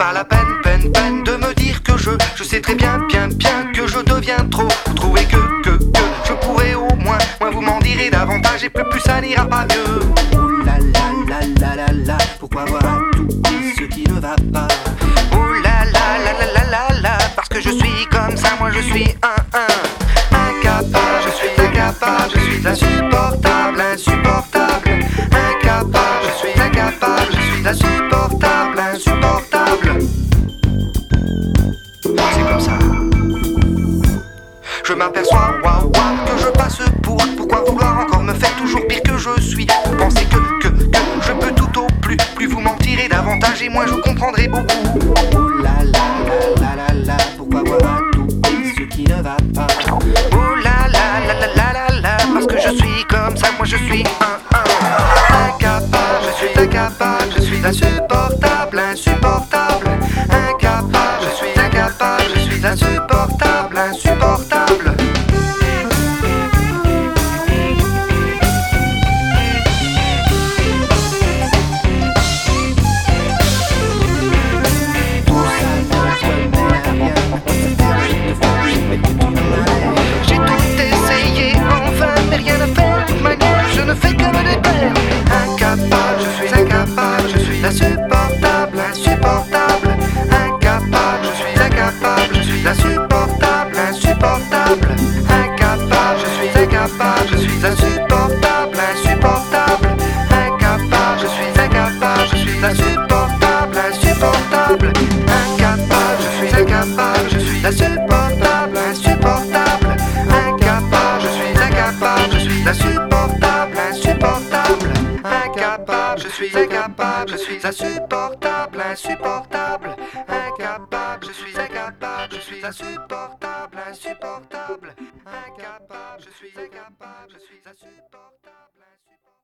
pas la peine de me dire que je sais très bien que je deviens trop. Vous trouvez que je pourrais au moins vous m'en direz davantage et plus ça n'ira pas mieux. Oh là là là là là là, pourquoi voir à tout ce qui ne va pas? Oh là là là là là là là, parce que je suis comme ça, moi je suis incapable, je suis incapable, je suis insupportable, insupportable, incapable, je suis incapable, je suis insupportable, insupportable. C'est comme ça. Je m'aperçois, waouh, que je passe pour. Pourquoi vouloir encore me faire toujours pire que je suis? Vous pensez que je peux tout au plus vous mentirez davantage et moi je comprendrai beaucoup. Oh là là là là là là, pourquoi voir à tout ce qui ne va pas? Oh là là là là là là là, parce que je suis comme ça, moi je suis incapable, je suis incapable, je suis insupportable, insupportable, incapable, je suis incapable, je suis insupportable, insupportable. J'ai tout essayé, enfin, mais rien à faire. De toute manière, je ne fais que me déplaire. Incapable, je suis incapable, je suis insupportable, insupportable, incapable, je suis incapable, je suis insupportable, insupportable, incapable, je suis incapable, je suis insupportable, insupportable, incapable, je suis incapable, je suis insupportable, insupportable, incapable, je suis incapable, je suis insupportable, insupportable, incapable, je suis incapable, je suis insupportable, insupportable, incapable, je suis incapable, je suis insupportable, insupportable, incapable, je suis incapable, je suis insupportable, insupportable, incapable, je suis incapable, je suis insupportable, insupportable.